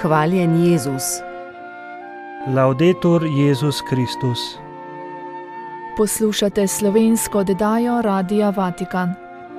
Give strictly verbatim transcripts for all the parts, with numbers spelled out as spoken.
Hvaljen Jezus. Laudetur Jezus Kristus. Poslušate slovensko oddajo Radia Vatikan.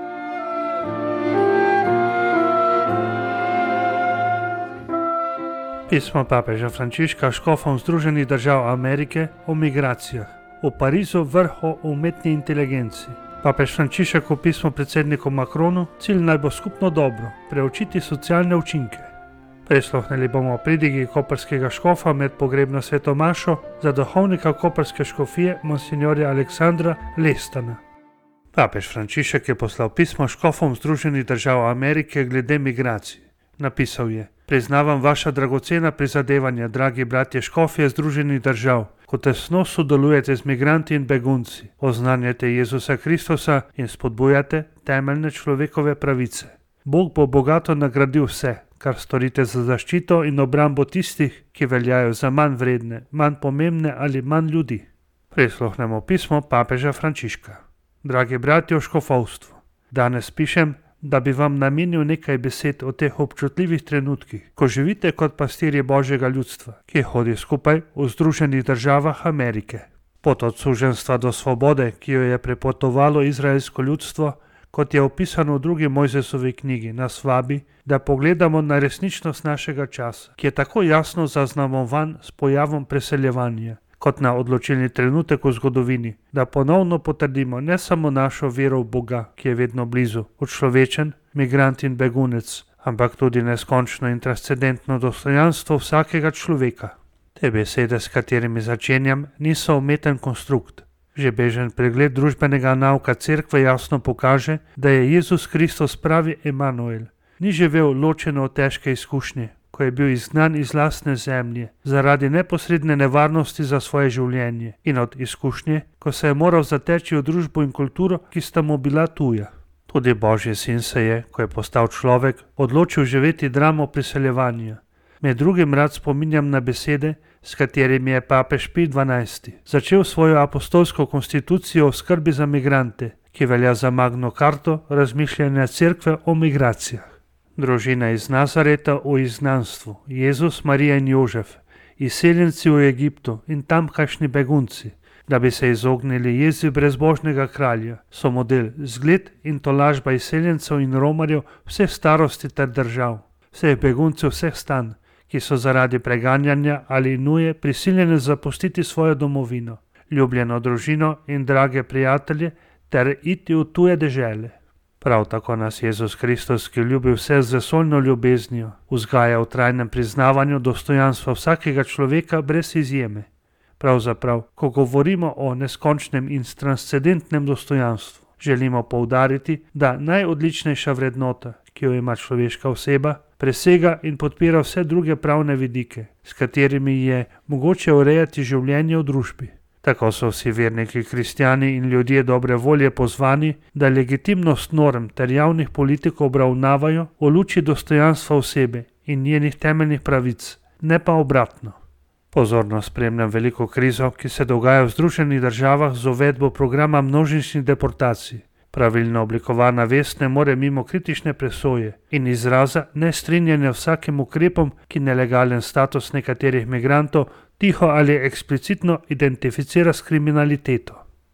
Pismo papeža Frančiška škofom Združenih držav Amerike o migracijah. V Parizu vrh o umetni inteligenci. Papež Frančišek v pismu predsedniku Macronu: cilj naj bo skupno dobro, preučiti socialne učinke. Prisluhnili bomo pridigi koprskega škofa med pogrebno sveto mašo za duhovnika koprske škofije monsinjorja Aleksandra Lestana. Papež Frančišek je poslal pismo škofom Združenih držav Amerike glede migracij. Napisal je: priznavam vaša dragocena prizadevanja, dragi bratje škofje Združenih držav, ko tesno sodelujete z migranti in begunci, oznanjate Jezusa Kristusa in spodbujate temeljne človekove pravice. Bog bo bogato nagradil vse, kar storite za zaščito in obrambo tistih, ki veljajo za manj vredne, manj pomembne ali manj ljudi. Prisluhnemo pismo papeža Frančiška. Dragi bratje v škofovstvu, danes pišem, da bi vam namenil nekaj besed o teh občutljivih trenutkih, ko živite kot pastirji Božjega ljudstva, ki hodi skupaj v Združenih državah Amerike. Pot od suženjstva do svobode, ki jo je prepotovalo izraelsko ljudstvo, kot je opisano v drugi Mojzesovi knjigi, nas vabi, da pogledamo na resničnost našega časa, ki je tako jasno zaznamovan s pojavom preseljevanja, kot na odločilni trenutek v zgodovini, da ponovno potrdimo ne samo našo vero v Boga, ki je vedno blizu, človečen, migrant in begunec, ampak tudi neskončno in transcendentno dostojanstvo vsakega človeka. Te besede, s katerimi začenjam, niso umeten konstrukt. Že bežen pregled družbenega nauka cerkve jasno pokaže, da je Jezus Kristus pravi Emanuel. Ni živel ločeno od težke izkušnje, ko je bil izgnan iz lastne zemlje zaradi neposredne nevarnosti za svoje življenje, in od izkušnje, ko se je moral zateči v družbo in kulturo, ki sta mu bila tuja. Tudi Božji sin se je, ko je postal človek, odločil živeti dramo priseljevanja. Med drugim rad spominjam na besede, s katerimi je papež Pij dvanajsti začel svojo apostolsko konstitucijo o skrbi za migrante, ki velja za magno karto razmišljanja cerkve o migracijah. Družina iz Nazareta v izgnanstvu, Jezus, Marija in Jožef, izseljenci v Egiptu in tamkajšnji begunci, da bi se izognili jezi brezbožnega kralja, so model, zgled in tolažba izseljencev in romarjev vseh starosti ter držav, vseh beguncev vseh stanj, ki so zaradi preganjanja ali nuje prisiljeni zapustiti svojo domovino, ljubljeno družino in drage prijatelje ter iti v tuje dežele. Prav tako nas Jezus Kristus, ki ljubi vse z vesoljno ljubeznijo, vzgaja v trajnem priznavanju dostojanstva vsakega človeka brez izjeme. Pravzaprav, ko govorimo o neskončnem in transcendentnem dostojanstvu, želimo poudariti, da najodličnejša vrednota, ki jo ima človeška oseba, presega in podpira vse druge pravne vidike, s katerimi je mogoče urejati življenje v družbi. Tako so vsi verniki kristjani in ljudje dobre volje pozvani, da legitimnost norm ter javnih politik obravnavajo v luči dostojanstva osebe in njenih temeljnih pravic, ne pa obratno. Pozorno spremljam veliko krizo, ki se dogaja v Združenih državah z uvedbo programa množičnih deportacij. Pravilno oblikovana vest ne more mimo kritične presoje in izraza nestrinjanja vsakim ukrepom, ki nelegalen status nekaterih migrantov tiho ali eksplicitno identificira s kriminaliteto.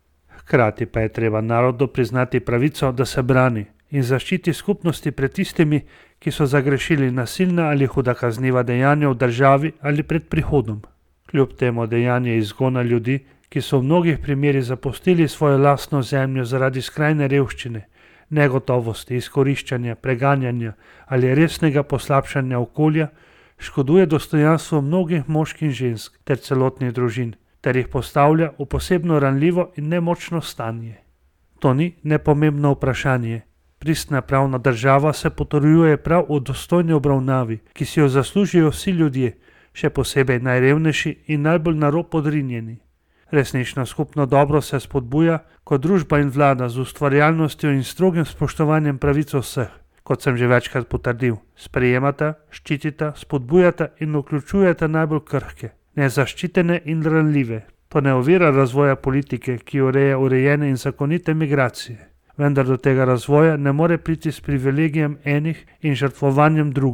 Hkrati pa je treba narodu priznati pravico, da se brani in zaščiti skupnosti pred tistimi, ki so zagrešili nasilna ali huda kazniva dejanja v državi ali pred prihodom. Kljub temu dejanje izgona ljudi, ki so v mnogih primerih zapustili svojo lastno zemljo zaradi skrajne revščine, negotovosti, izkoriščanja, preganjanja ali resnega poslabšanja okolja, škoduje dostojanstvo mnogih moških in žensk ter celotnih družin, ter jih postavlja v posebno ranljivo in nemočno stanje. To ni nepomembno vprašanje. Pristna pravna država se potrjuje prav v dostojni obravnavi, ki si jo zaslužijo vsi ljudje, še posebej najrevnejši in najbolj na rob odrinjeni. Resnično skupno dobro se spodbuja, ko družba in vlada z ustvarjalnostjo in strogim spoštovanjem pravic vseh, kot sem že večkrat potrdil, sprejemata, ščitita, spodbujata in vključujeta najbolj krhke, nezaščitene in ranljive. To ne ovira razvoja politike, ki ureja urejene in zakonite migracije. Vendar do tega razvoja ne more priti s privilegijem enih in žrtvovanjem drugih.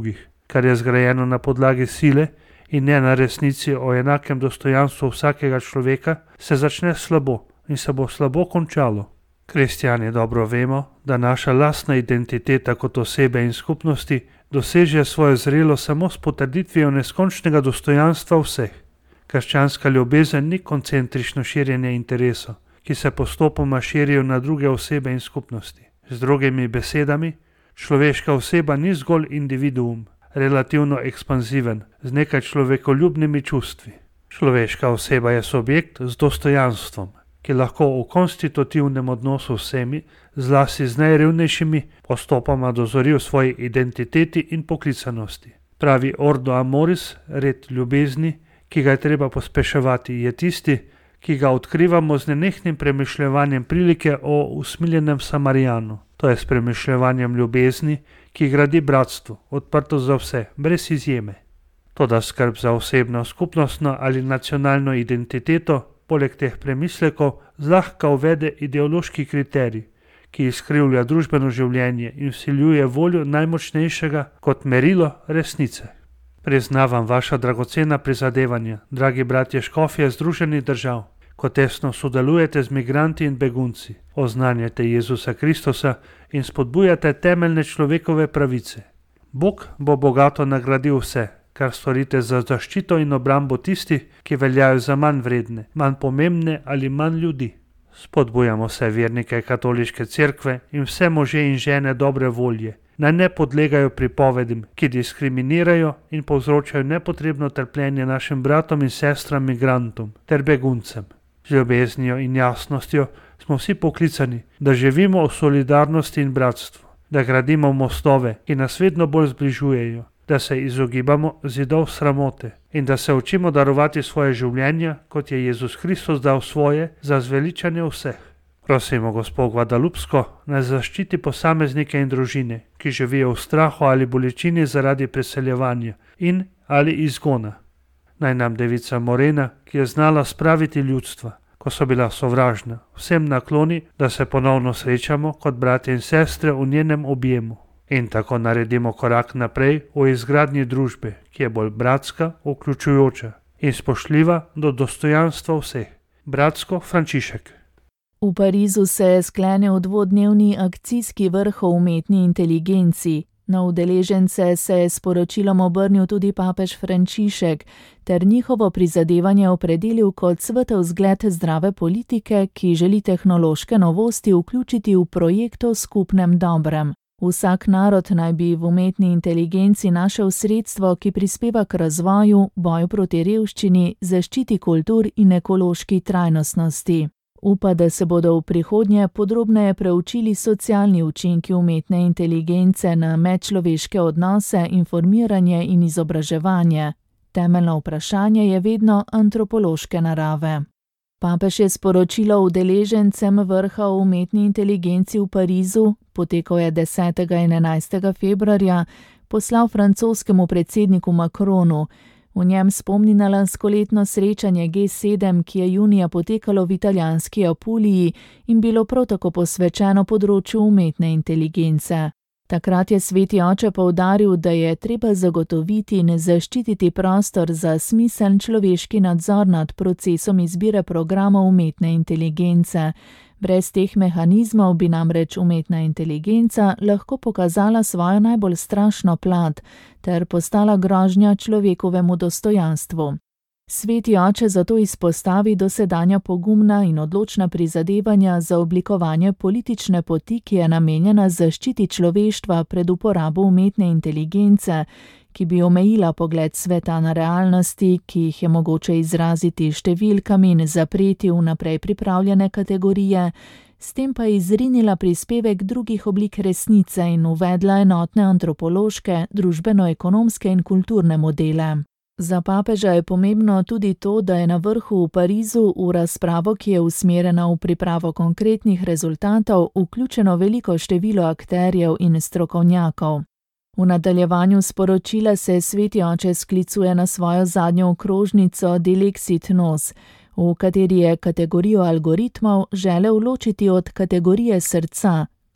kar je zgrajeno na podlagi sile in ne na resnici o enakem dostojanstvu vsakega človeka, se začne slabo in se bo slabo končalo. Kristjani dobro vemo, da naša lastna identiteta kot osebe in skupnosti doseže svojo zrelo samo s potrditvijo neskončnega dostojanstva vseh. Krščanska ljubezen ni koncentrično širjenje interesov, ki se postopoma širijo na druge osebe in skupnosti. Z drugimi besedami, človeška oseba ni zgolj individuum, relativno ekspanziven, z nekaj človekoljubnimi čustvi. Človeška oseba je subjekt z dostojanstvom, ki lahko v konstitutivnem odnosu z vsemi, zlasti z najrevnejšimi, postopoma dozori v svoji identiteti in poklicanosti. Pravi ordo amoris, red ljubezni, ki ga je treba pospeševati, je tisti, ki ga odkrivamo z nenehnim premišljevanjem prilike o usmiljenem Samarijanu, to je s premišljevanjem ljubezni, ki gradi bratstvo, odprto za vse, brez izjeme. Toda skrb za osebno, skupnostno ali nacionalno identiteto, poleg teh premislekov, zlahka uvede ideološki kriterij, ki izkrivlja družbeno življenje in vsiljuje voljo najmočnejšega kot merilo resnice. Priznavam vaša dragocena prizadevanja, dragi bratje škofje Združenih držav, ko tesno sodelujete z migranti in begunci, oznanjate Jezusa Kristusa in spodbujate temeljne človekove pravice. Bog bo bogato nagradil vse, kar storite za zaščito in obrambo tistih, ki veljajo za manj vredne, manj pomembne ali manj ljudi. Spodbujamo vse vernike katoliške cerkve in vse može in žene dobre volje, naj ne podlegajo pripovedim, ki diskriminirajo in povzročajo nepotrebno trpljenje našim bratom in sestram migrantom ter beguncem. Z ljubeznijo in jasnostjo smo vsi poklicani, da živimo v solidarnosti in bratstvu, da gradimo mostove, ki nas vedno bolj zbližujejo, da se izogibamo zidov sramote in da se učimo darovati svoje življenja, kot je Jezus Kristus dal svoje za zveličanje vseh. Prosimo Gospod Guadalupsko, naj zaščiti posameznike in družine, ki živijo v strahu ali bolečini zaradi preseljevanja in ali izgona. Naj nam devica Morena, ki je znala spraviti ljudstva, ko so bila sovražna, vsem nakloni, da se ponovno srečamo kot bratje in sestre v njenem objemu. In tako naredimo korak naprej v izgradnji družbe, ki je bolj bratska, vključujoča in spoštljiva do dostojanstva vseh. Bratsko Frančišek. V Parizu se je sklenil dvodnevni akcijski vrh o umetni inteligenci. Na udeležence se je s poročilom obrnil tudi papež Frančišek ter njihovo prizadevanje opredelil kot svetel zgled zdrave politike, ki želi tehnološke novosti vključiti v projekt o skupnem dobrem. Vsak narod naj bi v umetni inteligenci našel sredstvo, ki prispeva k razvoju, boju proti revščini, zaščiti kultur in ekološki trajnostnosti. Upa, da se bodo v prihodnje podrobneje preučili socialni učinki umetne inteligence na medčloveške odnose, informiranje in izobraževanje. Temeljno vprašanje je vedno antropološke narave. Papež je sporočilo udeležencem vrha o umetni inteligenci v Parizu, potekal je desetega in enajstega februarja, poslal francoskemu predsedniku Macronu. V njem spomni na lanskoletno srečanje G sedem, ki je junija potekalo v italijanski Apuliji in bilo prav tako posvečeno področju umetne inteligence. Takrat je sveti oče poudaril, da je treba zagotoviti in zaščititi prostor za smiseln človeški nadzor nad procesom izbire programov umetne inteligence. Brez teh mehanizmov bi namreč umetna inteligenca lahko pokazala svojo najbolj strašno plat ter postala grožnja človekovemu dostojanstvu. Sveti oče zato izpostavi dosedanja pogumna in odločna prizadevanja za oblikovanje politične poti, ki je namenjena zaščiti človeštva pred uporabo umetne inteligence, ki bi omejila pogled sveta na realnosti, ki jih je mogoče izraziti številkami in zapreti v naprej pripravljene kategorije, s tem pa izrinila prispevek drugih oblik resnice in uvedla enotne antropološke, družbeno-ekonomske in kulturne modele. Za papeža je pomembno tudi to, da je na vrhu v Parizu v razpravo, ki je usmerjena v pripravo konkretnih rezultatov, vključeno veliko število akterjev in strokovnjakov. V nadaljevanju sporočila se sveti oče sklicuje na svojo zadnjo okrožnico Dilexit Nos, v kateri je kategorijo algoritmov želel ločiti od kategorije srca,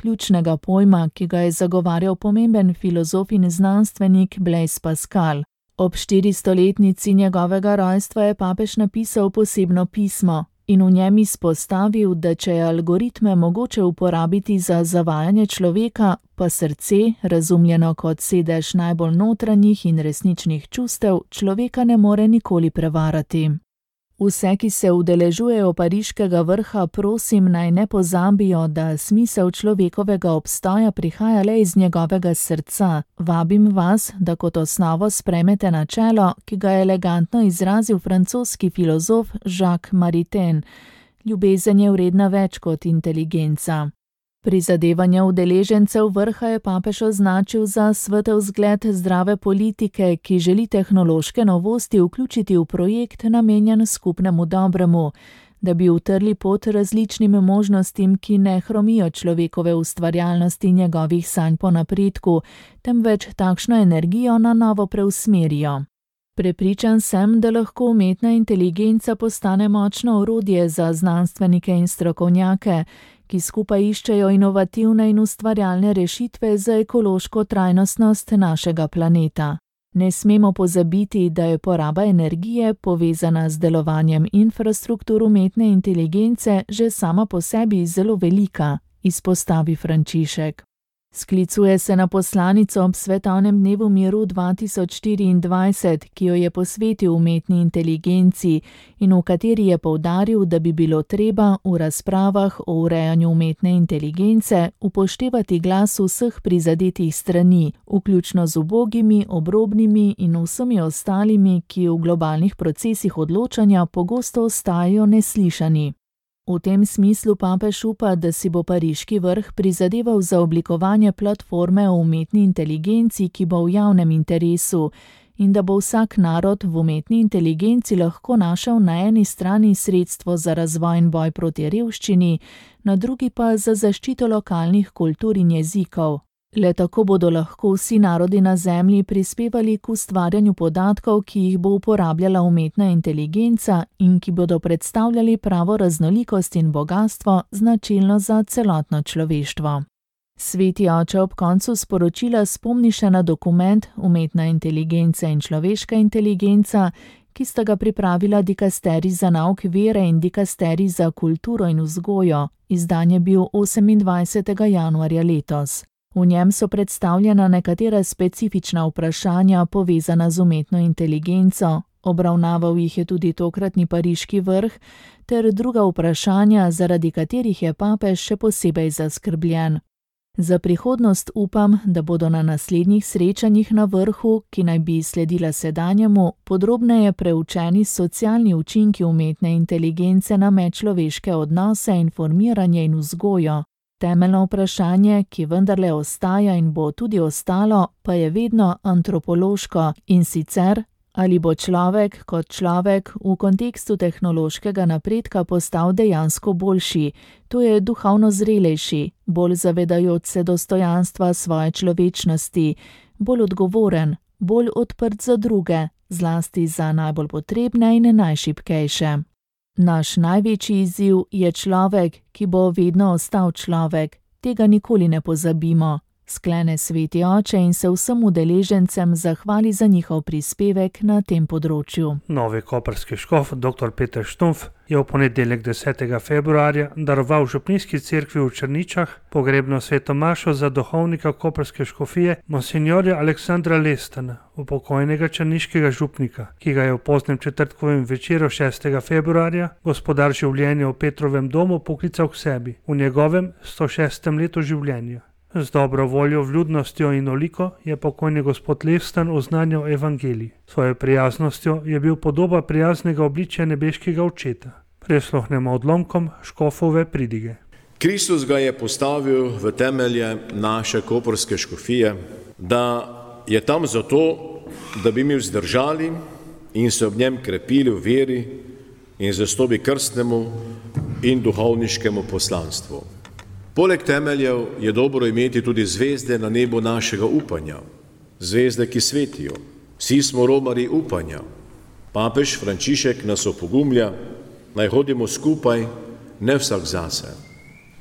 ključnega pojma, ki ga je zagovarjal pomemben filozof in znanstvenik Blaise Pascal. Ob štiristoletnici njegovega rojstva je papež napisal posebno pismo in v njem izpostavil, da če je algoritme mogoče uporabiti za zavajanje človeka, pa srce, razumljeno kot sedež najbolj notranjih in resničnih čustev, človeka ne more nikoli prevarati. Vse, ki se udeležujejo pariškega vrha, prosim, naj ne pozabijo, da smisel človekovega obstoja prihaja le iz njegovega srca. Vabim vas, da kot osnovo sprejmete načelo, ki ga je elegantno izrazil francoski filozof Jacques Maritain: ljubezen je vredna več kot inteligenca. Prizadevanja udeležencev vrha je papež označil za svetel zgled zdrave politike, ki želi tehnološke novosti vključiti v projekt namenjen skupnemu dobremu, da bi utrli pot različnim možnostim, ki ne hromijo človekove ustvarjalnosti in njegovih sanj po napredku, temveč takšno energijo na novo preusmerijo. Prepričan sem, da lahko umetna inteligenca postane močno orodje za znanstvenike in strokovnjake, ki skupaj iščejo inovativne in ustvarjalne rešitve za ekološko trajnostnost našega planeta. Ne smemo pozabiti, da je poraba energije, povezana z delovanjem infrastruktur umetne inteligence, že sama po sebi zelo velika, izpostavi Frančišek. Sklicuje se na poslanico ob svetovnem dnevu miru dva tisoč štiriindvajset, ki jo je posvetil umetni inteligenci in v kateri je poudaril, da bi bilo treba v razpravah o urejanju umetne inteligence upoštevati glas vseh prizadetih strani, vključno z ubogimi, obrobnimi in vsemi ostalimi, ki v globalnih procesih odločanja pogosto ostajajo neslišani. V tem smislu papež upa, da si bo pariški vrh prizadeval za oblikovanje platforme o umetni inteligenci, ki bo v javnem interesu, in da bo vsak narod v umetni inteligenci lahko našel na eni strani sredstvo za razvoj in boj proti revščini, na drugi pa za zaščito lokalnih kultur in jezikov. Le tako bodo lahko vsi narodi na zemlji prispevali k ustvarjanju podatkov, ki jih bo uporabljala umetna inteligenca in ki bodo predstavljali pravo raznolikost in bogastvo, značilno za celotno človeštvo. Sveti oče ob koncu sporočila spomni še na dokument Umetna inteligenca in človeška inteligenca, ki sta ga pripravila dikasterij za nauk vere in dikasterij za kulturo in vzgojo. Izdan je bil osemindvajsetega januarja letos. V njem so predstavljena nekatera specifična vprašanja povezana z umetno inteligenco, obravnaval jih je tudi tokratni pariški vrh, ter druga vprašanja, zaradi katerih je papež še posebej zaskrbljen. Za prihodnost upam, da bodo na naslednjih srečanjih na vrhu, ki naj bi sledila sedanjemu, podrobneje preučeni socialni učinki umetne inteligence na medčloveške odnose, informiranje in vzgojo. Temeljno vprašanje, ki vendarle ostaja in bo tudi ostalo, pa je vedno antropološko, in sicer, ali bo človek kot človek v kontekstu tehnološkega napredka postal dejansko boljši, to je duhovno zrelejši, bolj zavedajoč se dostojanstva svoje človečnosti, bolj odgovoren, bolj odprt za druge, zlasti za najbolj potrebne in najšibkejše. Naš največji izziv je človek, ki bo vedno ostal človek. Tega nikoli ne pozabimo, sklene sveti oče in se vsem udeležencem zahvali za njihov prispevek na tem področju. Novi koprski škof, doktor Peter Štumpf, je v ponedeljek desetega februarja daroval župnijski cerkvi v Črničah pogrebno sveto mašo za duhovnika koprske škofije monsinjorja Aleksandra Lestana, upokojnega črniškega župnika, ki ga je v poznem četrtkovem večeru šestega februarja gospodar življenja v Petrovem domu poklical k sebi v njegovem sto šestem letu življenja. Z dobro voljo, vljudnostjo in oliko je pokojni gospod Lestan oznanjal evangelij. Svojo prijaznostjo je bil podoba prijaznega obličja nebeškega očeta. Prisluhnemo odlomkom škofove pridige. Kristus ga je postavil v temelje naše koprske škofije, da je tam zato, da bi mi vzdržali in se ob njem krepili v veri in zvestobi krstnemu in duhovniškemu poslanstvu. Poleg temeljev je dobro imeti tudi zvezde na nebu našega upanja, zvezde, ki svetijo. Vsi smo romarji upanja. Papež Frančišek nas opogumlja, naj hodimo skupaj, ne vsak zase.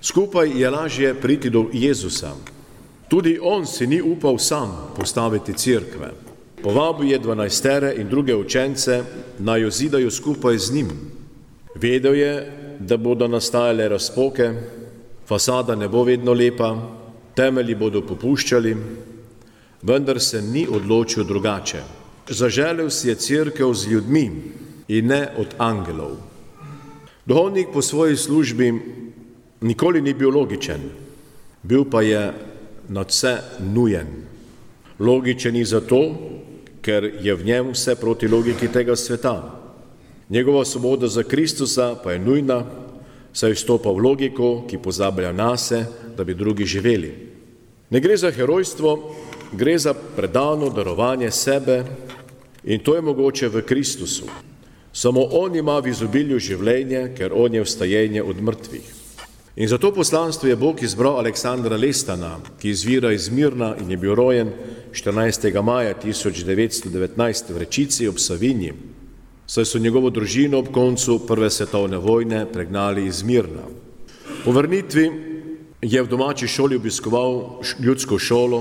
Skupaj je lažje priti do Jezusa. Tudi on si ni upal sam postaviti cerkve. Povabil je dvanajstere in druge učence, naj jo zidajo skupaj z njim. Vedel je, da bodo nastajale razpoke, fasada ne bo vedno lepa, temelji bodo popuščali, vendar se ni odločil drugače. Zaželel si je cerkev z ljudmi in ne od angelov. Duhovnik po svoji službi nikoli ni bil logičen, bil pa je nadvse nujen. Logičen je zato, ker je v njem vse proti logiki tega sveta. Njegova svoboda za Kristusa pa je nujna, saj vstopa v logiko, ki pozablja nase, da bi drugi živeli. Ne gre za herojstvo, gre za predano darovanje sebe in to je mogoče v Kristusu. Samo on ima v izobilju življenje, ker on je vstajenje od mrtvih. In za to poslanstvo je Bog izbral Aleksandra Lestana, ki izvira iz Mirna in je bil rojen štirinajstega maja tisoč devetsto devetnajst v Rečici ob Savinji, saj so njegovo družino ob koncu prve svetovne vojne pregnali iz Mirna. Po vrnitvi je v domači šoli obiskoval ljudsko šolo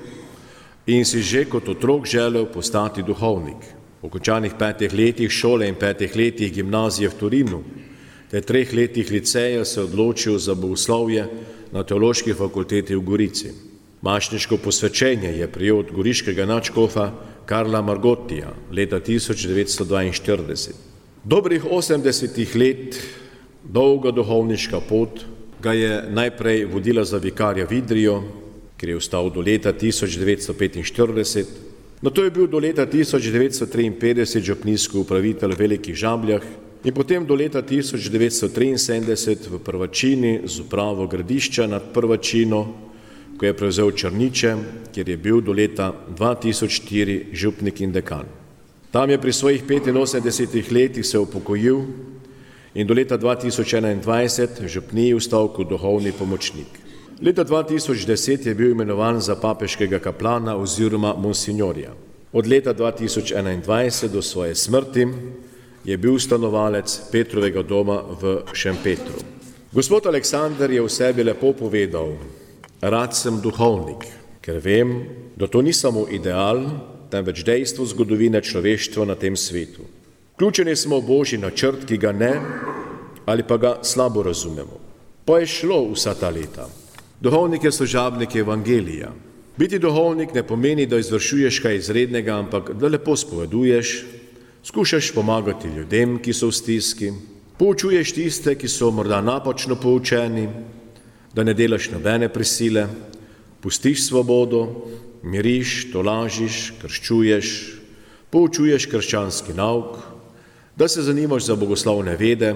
in si že kot otrok želel postati duhovnik. Po končanih petih letih šole in petih letih gimnazije v Torinu ter treh letih liceja se odločil za bogoslovje na Teološki fakulteti v Gorici. Mašniško posvečenje je prejel od goriškega nadškofa Karla Margottija leta tisoč devetsto dvainštirideset. Dobrih osemdesetih let dolga duhovniška pot ga je najprej vodila za vikarja v Idrijo, kjer je ostal do leta tisoč devetsto petinštirideset, nato je bil do leta tisoč devetsto triinpetdeset župnijski upravitelj v Velikih Žabljah in potem do leta tisoč devetsto triinsedemdeset v Prvačini z upravo Gradišča nad Prvačino, ko je prevzel Črniče, kjer je bil do leta dva tisoč štiri župnik in dekan. Tam je pri svojih petinosemdesetih letih se upokojil in do leta dva tisoč enaindvajset v župniji ostal kot duhovni pomočnik. Leta dva tisoč deset je bil imenovan za papeškega kaplana oziroma monsignorja. Od leta dva tisoč enaindvajset do svoje smrti je bil stanovalec Petrovega doma v Šempetru. Gospod Aleksander je v sebi lepo povedal: rad sem duhovnik, ker vem, da to ni samo ideal, temveč dejstvo zgodovine človeštva na tem svetu. Vključeni smo v Božji načrt, ki ga ne ali pa ga slabo razumemo. Pa je šlo vsa ta leta. Duhovnik je služabnik evangelija. Biti duhovnik ne pomeni, da izvršuješ kaj izrednega, ampak da lepo spoveduješ, skušaš pomagati ljudem, ki so v stiski, poučuješ tiste, ki so morda napačno poučeni, da ne delaš nobene prisile, pustiš svobodo, miriš, tolažiš, krščuješ, poučuješ krščanski nauk, da se zanimaš za bogoslovne vede,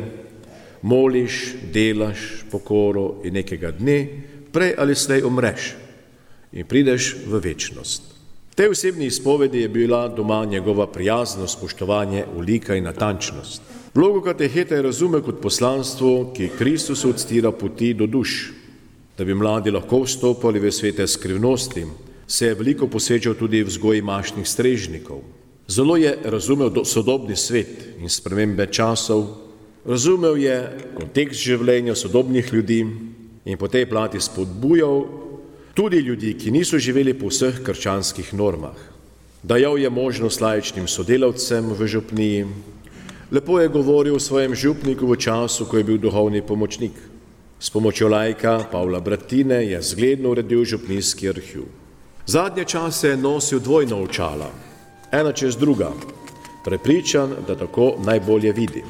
moliš, delaš pokoro in nekega dne prej ali slej umreš in prideš v večnost. V tej osebni izpovedi je bila doma njegova prijaznost, spoštovanje, ulika in natančnost. Vlogo kateheta je razumel kot poslanstvo, ki Kristusu odstira poti do duš. Da bi mladi lahko vstopali v svete skrivnosti, se je veliko posvečal tudi v vzgoji mašnih strežnikov. Zelo je razumel sodobni svet in spremembe časov, razumel je kontekst življenja sodobnih ljudi in po tej plati spodbujal tudi ljudi, ki niso živeli po vseh krščanskih normah. Dajal je možnost laičnim sodelavcem v župniji, lepo je govoril o svojem župniku v času, ko je bil duhovni pomočnik. S pomočjo laika Pavla Bratine je zgledno uredil župnijski arhiv. Zadnje čase je nosil dvojna očala, ena čez druga, prepričan, da tako najbolje vidi.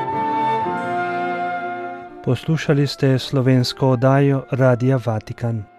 Poslušali ste slovensko oddajo Radia Vatikan.